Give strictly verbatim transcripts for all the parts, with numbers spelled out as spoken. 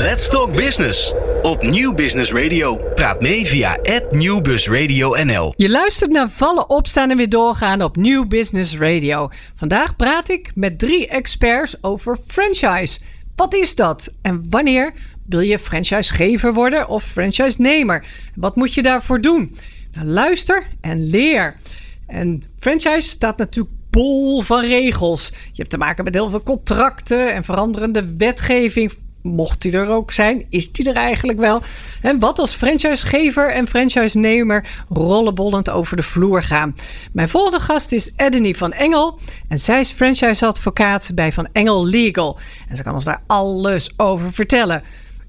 Let's Talk Business. Op Nieuw Business Radio. Praat mee via at nieuwbusradio.nl. Je luistert naar Vallen, Opstaan en Weer Doorgaan op Nieuw Business Radio. Vandaag praat ik met drie experts over franchise. Wat is dat? En wanneer wil je franchisegever worden of franchise-nemer? Wat moet je daarvoor doen? Nou, luister en leer. En franchise staat natuurlijk bol van regels. Je hebt te maken met heel veel contracten en veranderende wetgeving. Mocht die er ook zijn, is die er eigenlijk wel. En wat als franchisegever en franchise-nemer rollenbollend over de vloer gaan. Mijn volgende gast is Edeny van Engel. En zij is franchiseadvocaat bij Van Engel Legal. En ze kan ons daar alles over vertellen.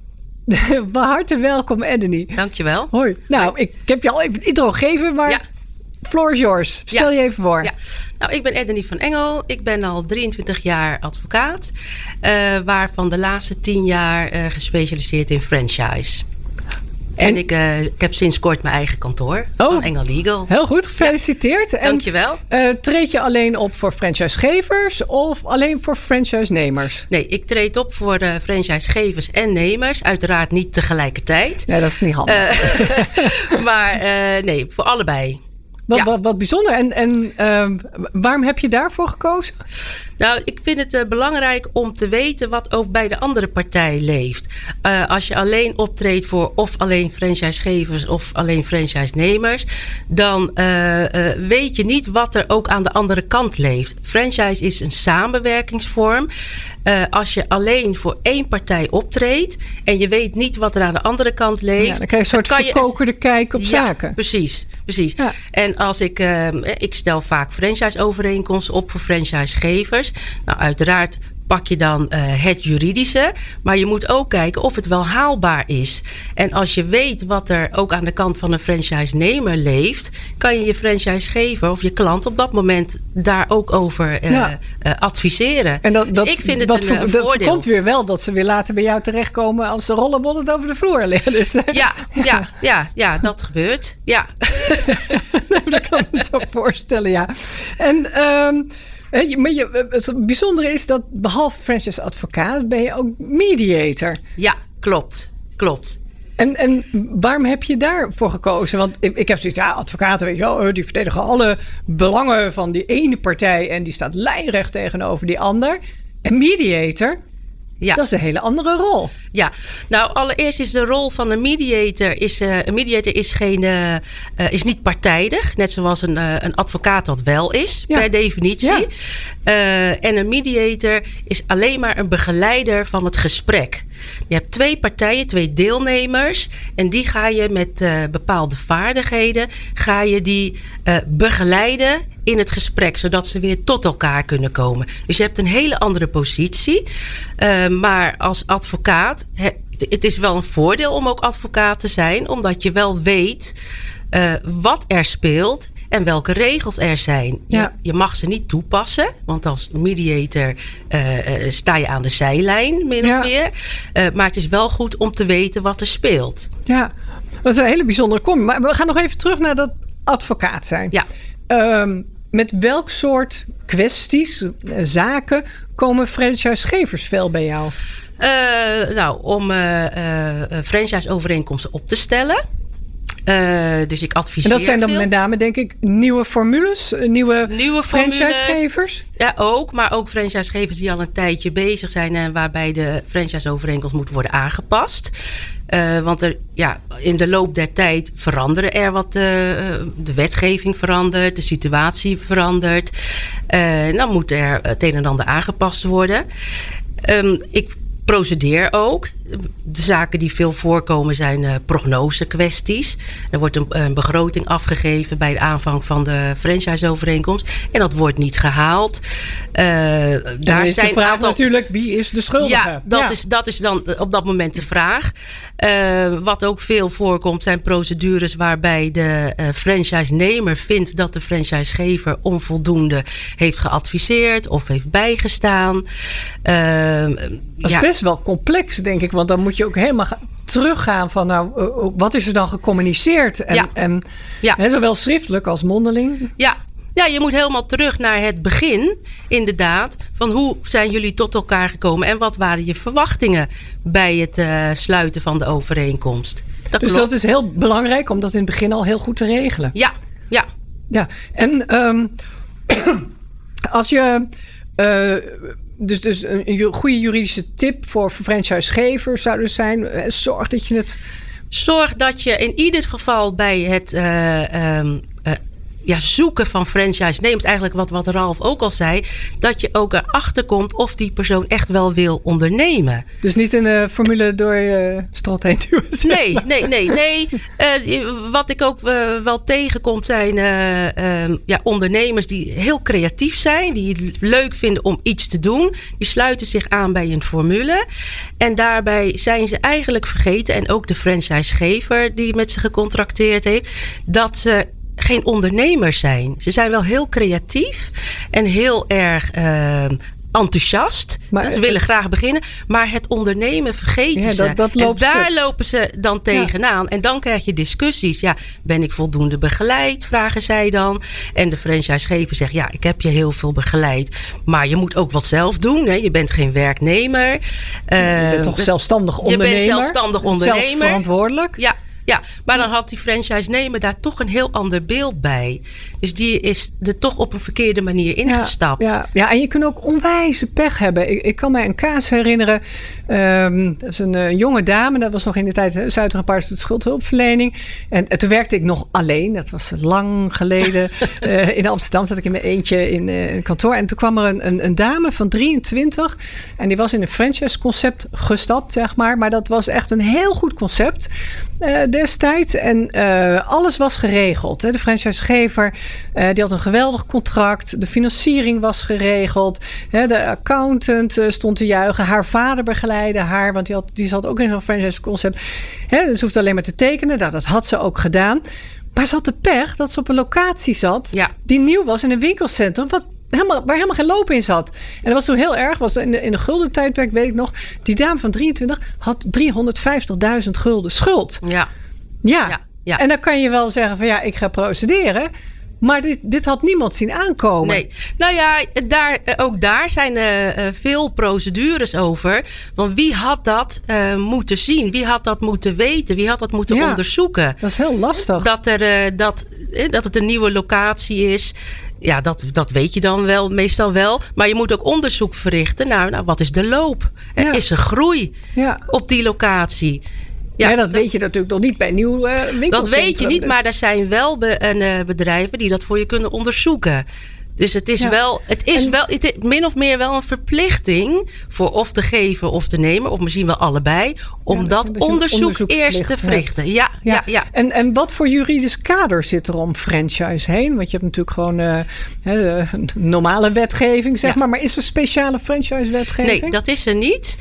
Hartelijk welkom, Edeny. Dankjewel. Hoi. Nou, ik heb je al even een intro gegeven, maar... Ja. Floor is yours. Stel ja. je even voor. Ja. Nou, ik ben Edeny van Engel. Ik ben al drieëntwintig jaar advocaat. Uh, waarvan de laatste tien jaar uh, gespecialiseerd in franchise. En, en ik, uh, ik heb sinds kort mijn eigen kantoor. Oh, van Engel Legal. Heel goed, gefeliciteerd. Ja. Dankjewel. Uh, treed je alleen op voor franchisegevers of alleen voor franchise-nemers? Nee, ik treed op voor uh, franchisegevers en nemers. Uiteraard niet tegelijkertijd. Nee, dat is niet handig. Uh, maar uh, nee, voor allebei. Wat, ja. wat, wat bijzonder. En, en uh, waarom heb je daarvoor gekozen? Nou, ik vind het uh, belangrijk om te weten wat ook bij de andere partij leeft. Uh, als je alleen optreedt voor of alleen franchisegevers of alleen franchise-nemers, dan uh, uh, weet je niet wat er ook aan de andere kant leeft. Franchise is een samenwerkingsvorm. Uh, als je alleen voor één partij optreedt en je weet niet wat er aan de andere kant leeft. Ja, dan krijg je een soort verkokerde kijk op ja, zaken. Precies, precies. Ja. En als ik, uh, ik stel vaak franchise-overeenkomsten op voor franchisegevers. Nou, uiteraard pak je dan uh, het juridische. Maar je moet ook kijken of het wel haalbaar is. En als je weet wat er ook aan de kant van een franchise-nemer leeft, kan je je franchisegever of je klant op dat moment daar ook over uh, ja. uh, adviseren. En dat, dat, dus ik vind het dat, een, dat, een dat voordeel. komt weer wel dat ze weer later bij jou terechtkomen als de rollenbollen over de vloer liggen. Dus, ja, ja, ja, ja, ja, dat gebeurt. Ja. Dat kan ik me zo voorstellen, ja. En... Um, Maar je, het bijzondere is dat behalve franchise-advocaat ben je ook mediator. Ja, klopt. Klopt. En, en waarom heb je daarvoor gekozen? Want ik, ik heb zoiets, ja, advocaten, weet je wel, die verdedigen alle belangen van die ene partij en die staat lijnrecht tegenover die ander. En mediator, ja. Dat is een hele andere rol. Ja, nou allereerst is de rol van een mediator is, uh, een mediator is geen uh, uh, is niet partijdig, net zoals een, uh, een advocaat dat wel is, ja. per definitie. Ja. Uh, en een mediator is alleen maar een begeleider van het gesprek. Je hebt twee partijen, twee deelnemers en die ga je met uh, bepaalde vaardigheden ga je die uh, begeleiden in het gesprek, zodat ze weer tot elkaar kunnen komen. Dus je hebt een hele andere positie. Uh, maar als advocaat, he, het is wel een voordeel om ook advocaat te zijn, omdat je wel weet uh, wat er speelt en welke regels er zijn. Ja. Je, je mag ze niet toepassen, want als mediator uh, uh, sta je aan de zijlijn, min ja. of meer. Uh, maar het is wel goed om te weten wat er speelt. Ja, dat is een hele bijzondere kom. Maar we gaan nog even terug naar dat advocaat zijn. Ja. Um, met welk soort kwesties, zaken komen franchisegevers veel bij jou? Uh, nou, om uh, uh, franchise-overeenkomsten op te stellen. Uh, dus ik adviseer. En dat zijn dan veel. met name, denk ik, nieuwe formules, nieuwe, nieuwe franchisegevers? Ja, ook. Maar ook franchisegevers die al een tijdje bezig zijn en waarbij de franchise-overeenkomst moet worden aangepast. Uh, want er, ja, in de loop der tijd veranderen er wat. Uh, de wetgeving verandert, de situatie verandert. Uh, dan moet er het een en ander aangepast worden. Um, ik procedeer ook. De zaken die veel voorkomen zijn uh, prognosekwesties. Er wordt een, een begroting afgegeven bij de aanvang van de franchise-overeenkomst. En dat wordt niet gehaald. Uh, daar is zijn de vraag aantal... natuurlijk, wie is de schuldige? Ja, dat, ja. Is, dat is dan op dat moment de vraag. Uh, wat ook veel voorkomt zijn procedures waarbij de uh, franchise-nemer vindt dat de franchisegever onvoldoende heeft geadviseerd of heeft bijgestaan. Uh, dat is ja. best wel complex, denk ik. Want dan moet je ook helemaal teruggaan van, nou, uh, wat is er dan gecommuniceerd? En, ja. en ja. Hè, zowel schriftelijk als mondeling. Ja. Ja, je moet helemaal terug naar het begin, inderdaad. Van hoe zijn jullie tot elkaar gekomen en wat waren je verwachtingen bij het uh, sluiten van de overeenkomst? Dat dus klopt. Dat is heel belangrijk om dat in het begin al heel goed te regelen. Ja, ja. Ja, en um, als je... Uh, dus, dus een goede juridische tip voor franchisegevers zou dus zijn... Uh, zorg dat je het... Zorg dat je in ieder geval bij het... Uh, um, uh, Ja, zoeken van franchise-nemers, eigenlijk wat, wat Ralf ook al zei, dat je ook erachter komt of die persoon echt wel wil ondernemen. Dus niet een uh, formule door je strot heen duwen? Nee, nee, nee, nee. Uh, wat ik ook uh, wel tegenkom zijn uh, uh, ja, ondernemers die heel creatief zijn, die het leuk vinden om iets te doen. Die sluiten zich aan bij een formule. En daarbij zijn ze eigenlijk vergeten, en ook de franchisegever die met ze gecontracteerd heeft, dat ze geen ondernemers zijn. Ze zijn wel heel creatief en heel erg uh, enthousiast. Maar, ze willen graag beginnen, maar het ondernemen vergeten ja, ze. Dat, dat loopt en daar stuk. lopen ze dan tegenaan. Ja. En dan krijg je discussies. Ja, ben ik voldoende begeleid? Vragen zij dan. En de franchisegever zegt, ja, ik heb je heel veel begeleid. Maar je moet ook wat zelf doen. Hè? Je bent geen werknemer. Uh, je bent toch zelfstandig ondernemer? Je bent zelfstandig ondernemer. Zelfverantwoordelijk. Ja. Ja, maar dan had die franchise-nemer daar toch een heel ander beeld bij. Dus die is er toch op een verkeerde manier ingestapt. Ja, ja, ja, en je kunt ook onwijze pech hebben. Ik, ik kan me een casus herinneren. Um, dat is een, een jonge dame. Dat was nog in de tijd Zuideren Partners schuldhulpverlening. En, en toen werkte ik nog alleen. Dat was lang geleden. uh, in Amsterdam zat ik in mijn eentje in uh, een kantoor. En toen kwam er een, een, een dame van drieëntwintig. En die was in een franchise-concept gestapt, zeg maar. Maar dat was echt een heel goed concept uh, destijds. En uh, alles was geregeld. Hè. De franchisegever Uh, die had een geweldig contract. De financiering was geregeld. Hè, de accountant uh, stond te juichen. Haar vader begeleidde haar. Want die, had, die zat ook in zo'n franchise concept. Hè, dus ze hoefde alleen maar te tekenen. Nou, dat had ze ook gedaan. Maar ze had de pech dat ze op een locatie zat. Ja. Die nieuw was in een winkelcentrum. Wat helemaal, waar helemaal geen loop in zat. En dat was toen heel erg. Was in de, in de gulden tijdperk, weet ik nog. Die dame van drieëntwintig had driehonderdvijftigduizend gulden schuld. Ja. Ja. ja. Ja. En dan kan je wel zeggen van ja, ik ga procederen. Maar dit, dit had niemand zien aankomen. Nee. Nou ja, daar, ook daar zijn uh, veel procedures over. Want wie had dat uh, moeten zien? Wie had dat moeten weten? Wie had dat moeten ja, onderzoeken? Dat is heel lastig. Dat, er, uh, dat, uh, dat het een nieuwe locatie is. Ja, dat, dat weet je dan wel, meestal wel. Maar je moet ook onderzoek verrichten. Nou, nou wat is de loop? Er ja. is er groei ja. op die locatie? Ja, ja, dat weet je natuurlijk nog niet bij nieuw uh, winkelcentrum. Dat weet je niet, dus. Maar er zijn wel be, uh, bedrijven die dat voor je kunnen onderzoeken. Dus het is, ja. wel, het is en, wel het is min of meer wel een verplichting voor of de gever of de nemer, of misschien wel allebei, om ja, dat, dat onderzoek eerst te verrichten. Ja, ja. Ja, ja. En, en wat voor juridisch kader zit er om franchise heen? Want je hebt natuurlijk gewoon uh, uh, normale wetgeving, zeg ja. maar. Maar is er speciale franchise-wetgeving? Nee, dat is er niet.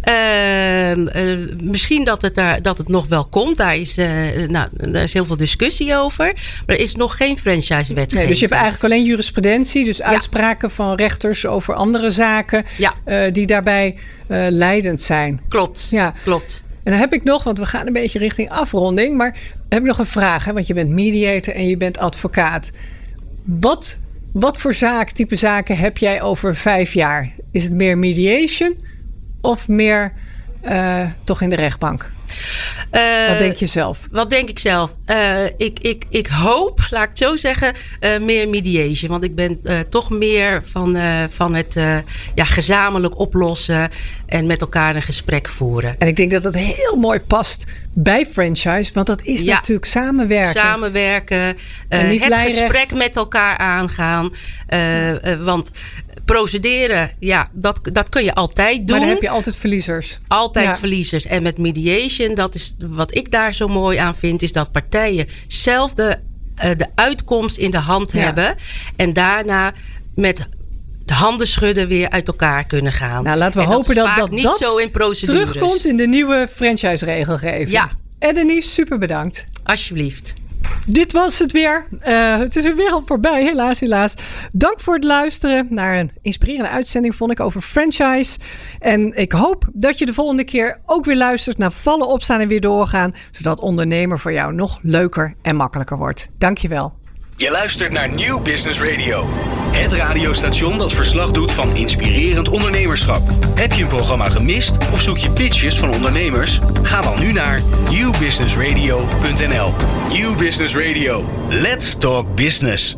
Uh, uh, misschien dat het, daar, dat het nog wel komt. Daar is, uh, nou, daar is heel veel discussie over. Maar er is nog geen franchise-wetgeving. Nee, dus je hebt eigenlijk alleen jurisprudentie. Dus uitspraken ja. van rechters over andere zaken ja. uh, die daarbij uh, leidend zijn. Klopt, ja. klopt. En dan heb ik nog, want we gaan een beetje richting afronding, maar dan heb ik nog een vraag. Hè, want je bent mediator en je bent advocaat. Wat, wat voor zaak, type zaken heb jij over vijf jaar? Is het meer of meer uh, toch in de rechtbank? Uh, wat denk je zelf? Wat denk ik zelf? Uh, ik, ik, ik hoop, laat ik het zo zeggen, uh, meer mediation. Want ik ben uh, toch meer van, uh, van het uh, ja, gezamenlijk oplossen en met elkaar een gesprek voeren. En ik denk dat dat heel mooi past bij franchise, want dat is ja, natuurlijk samenwerken. Samenwerken, uh, het lijnrecht. Gesprek met elkaar aangaan. Uh, uh, want procederen, ja, dat, dat kun je altijd doen. Maar dan heb je altijd verliezers. Altijd ja. verliezers. En met mediation, dat is wat ik daar zo mooi aan vind, is dat partijen zelf de, uh, de uitkomst in de hand ja. hebben. En daarna met de handen schudden weer uit elkaar kunnen gaan. Nou, laten we en hopen dat, dat dat, dat, niet dat zo in procedures terugkomt in de nieuwe franchise-regelgeving. Ja. En Denise, super bedankt. Alsjeblieft. Dit was het weer. Uh, het is er weer al voorbij, helaas, helaas. Dank voor het luisteren naar een inspirerende uitzending, vond ik, over franchise. En ik hoop dat je de volgende keer ook weer luistert naar Vallen, Opstaan en Weer Doorgaan, zodat ondernemer voor jou nog leuker en makkelijker wordt. Dank je wel. Je luistert naar Nieuw Business Radio. Het radiostation dat verslag doet van inspirerend ondernemerschap. Heb je een programma gemist of zoek je pitches van ondernemers? Ga dan nu naar nieuw business radio punt n l. Nieuw Business Radio. Let's talk business.